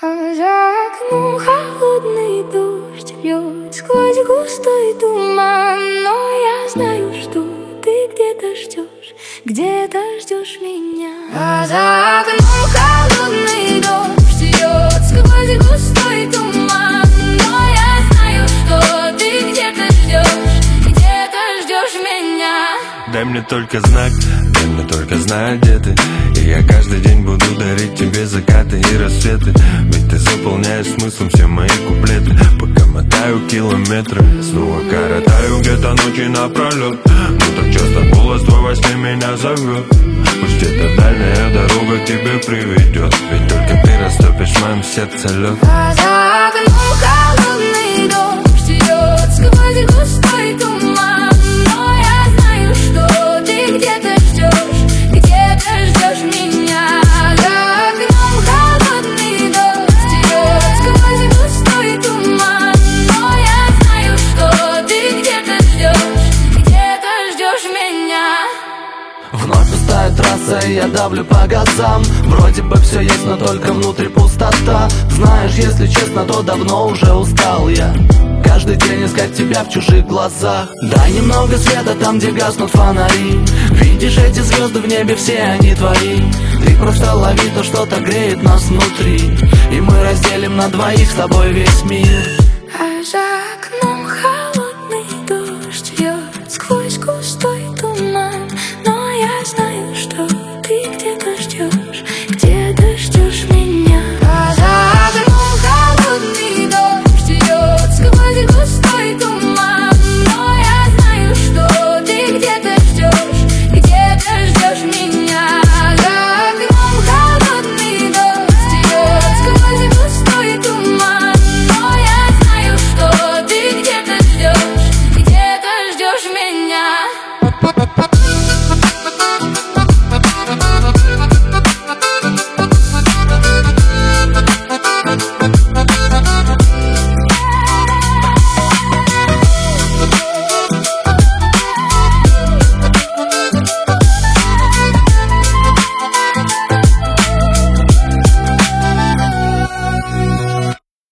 За окном холодный дождь льет сквозь густой туман, но я знаю, что ты где-то ждешь меня. А за окном холодный дождь льет сквозь густой туман, но я знаю, что ты где-то ждешь меня. Дай мне только знак, дай мне только знать, где ты. И я каждый день буду дарить тебе закаты и рассветы. Ведь ты заполняешь смыслом все мои куплеты. Пока мотаю километры, снова коротаю где-то ночи напролет. Но так часто голос твой во сне меня зовет. Пусть эта дальняя дорога к тебе приведет, ведь только ты растопишь в моем сердце лед. А за окном холодный дождь идет сквозь густой туман, но я знаю, что ты где-то ждешь меня. За окном холодный дождь идет сквозь густой туман, но я знаю, что ты где-то ждешь меня. Вновь пустая трасса, и я давлю по газам. Вроде бы все есть, но только внутри пустота. Знаешь, если честно, то давно уже устал я каждый день искать тебя в чужих глазах. Дай немного света там, где гаснут фонари. Видишь эти звезды в небе, все они твои. Ты просто лови то, что-то греет нас внутри, и мы разделим на двоих с тобой весь мир. А за окном